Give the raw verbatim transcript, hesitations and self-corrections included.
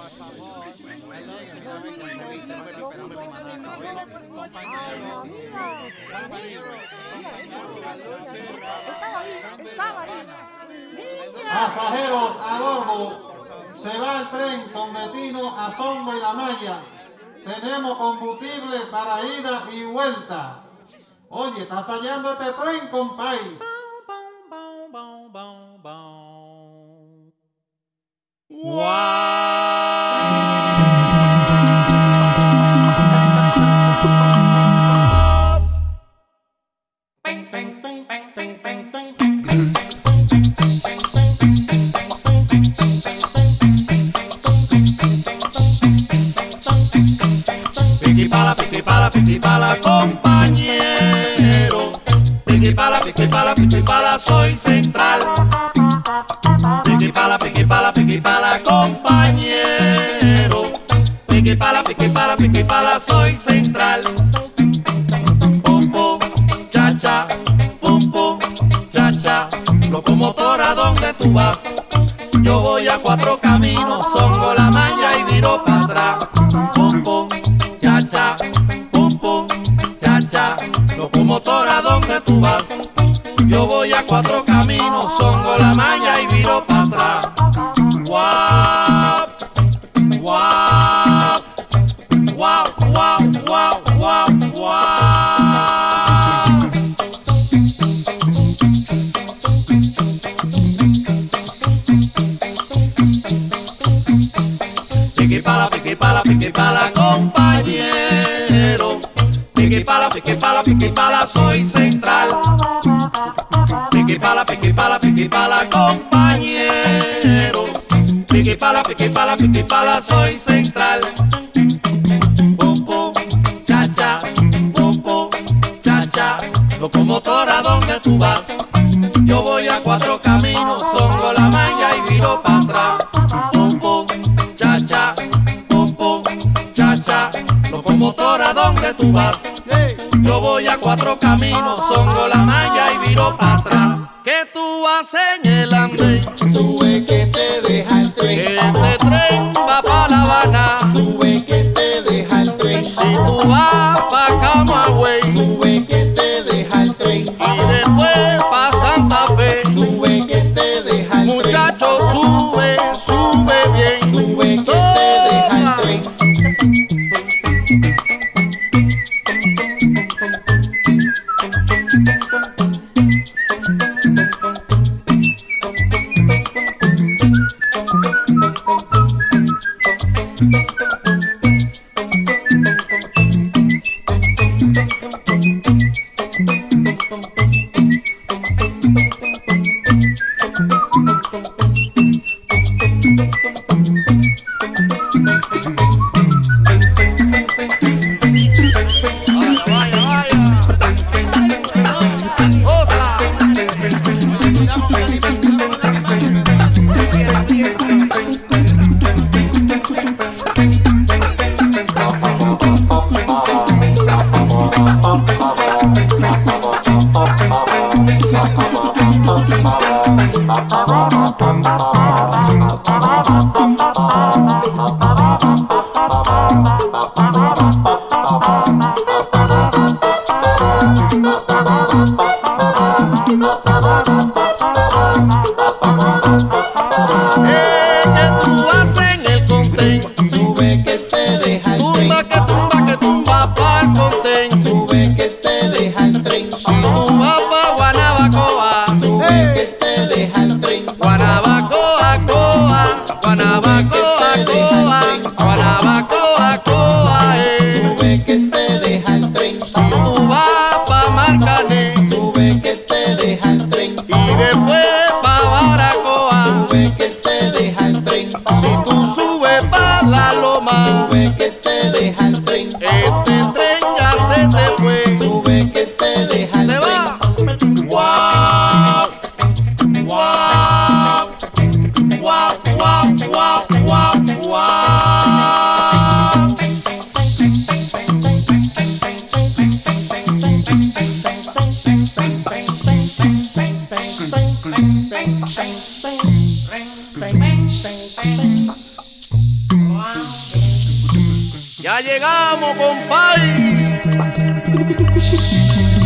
Pasajeros a bordo, se va el tren con destino a Songo y La Maya. Tenemos combustible para ida y vuelta. Oye, está fallando este tren, compay. Piquipala, piquipala, piquipala, compañero. Piquipala, piquipala, piquipala, soy central. Piquipala, piquipala, piquipala, compañero. Piquipala, piquipala, piquipala, soy central. Pum, pum, cha, cha, pum, pum, cha, cha. Locomotora, ¿dónde tú vas? Yo voy a cuatro caminos, Songo, La Maya y viro para atrás. Pum, pum, cha, cha, pum, pum, cha, cha. Locomotora, ¿dónde tú vas? Yo voy a cuatro caminos, Songo, La Maya y viro para atrás. Guau, guau, guau, guau, guau, guau, guau. Piquipala, piquipala, piquipala, compañero. Piquipala, piquipala, piquipala, soy central. Piquipala, piquipala, piquipala, compañero. Piquipala, piquipala, piquipala, soy central. Pum, pum, cha, cha, pum, pum, cha, cha. Locomotora, ¿dónde tú vas? Yo voy a cuatro caminos, Songo, La Maya y viro para atrás. Pum, pum, cha, cha, pum, pum, cha, cha. Locomotora, ¿dónde tú vas? Yo voy a cuatro caminos, Songo, La Maya y viro para atrás. ¿Qué tú haces en el andén? Sube que te deja el tren. Este tren va pa' La Habana. Sube que te deja el tren. Si tú vas pa' Camagüey Sube que te deja el tren. y después pa' Santa Fe, Sube que te deja el tren. muchacho, sube, sube bien. Sube que te deja el tren. Vaya, vaya. Osa. Eh, ¿qué tú haces en el contén? Sube que te deja el tren. Tumba que tumba que tumba pa'l contén. Sube que te deja el tren. Si tú vas pa' Guanabacoa, Sube que te deja el tren. Guanabacoa, coa, Guanabacoa, coa, Guanabacoa, coa, eh. Sube que te deja el tren. Si tú vas pa' Marcané Sube que te deja el tren. y después pa' Baracoa, Sube que te deja el tren. si tú subes pa' La Loma, Sube que te deja el tren. este tren ya se te fue. Sube que te deja el Se tren. va. Guau, guau, guau, guau, guau, guau, guau. Ya llegamos, compadre.